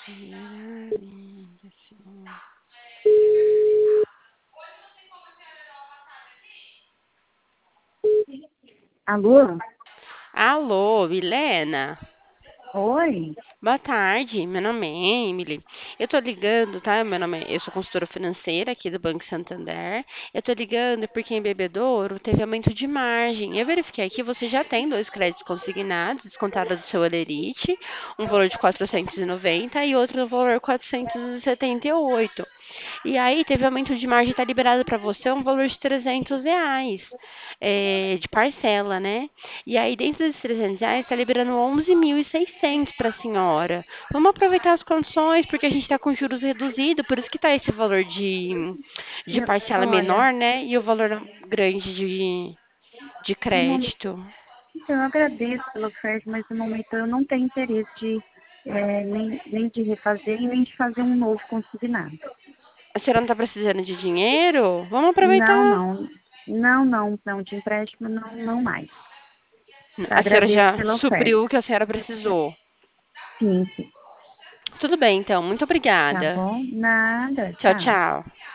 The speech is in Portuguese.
Alô? Alô, Milena? Oi? Boa tarde, meu nome é Emily. Eu tô ligando, tá? Eu sou consultora financeira aqui do Banco Santander. Eu tô ligando porque em Bebedouro teve aumento de margem. Eu verifiquei aqui, você já tem dois créditos consignados, descontados do seu Olerite, um valor de 490 e outro no valor 478. E aí teve aumento de margem, tá liberado para você um valor de R$ 300, de parcela, né? E aí dentro desses R$ 300 tá liberando 11.600 para a senhora. Vamos aproveitar as condições, porque a gente está com juros reduzidos, por isso que tá esse valor de parcela Olha, menor, né? E o valor grande de no momento, crédito. eu agradeço pela oferta, mas no momento eu não tenho interesse de nem de refazer e nem de fazer um novo consignado. A senhora não está precisando de dinheiro? Vamos Não, aproveitar. não, não, de empréstimo não mais. A senhora Agradeço já pela supriu oferta. o que a senhora precisou. Sim, sim. Tudo bem, então. Muito Tá obrigada. bom? Nada, Tchau, tchau. tchau.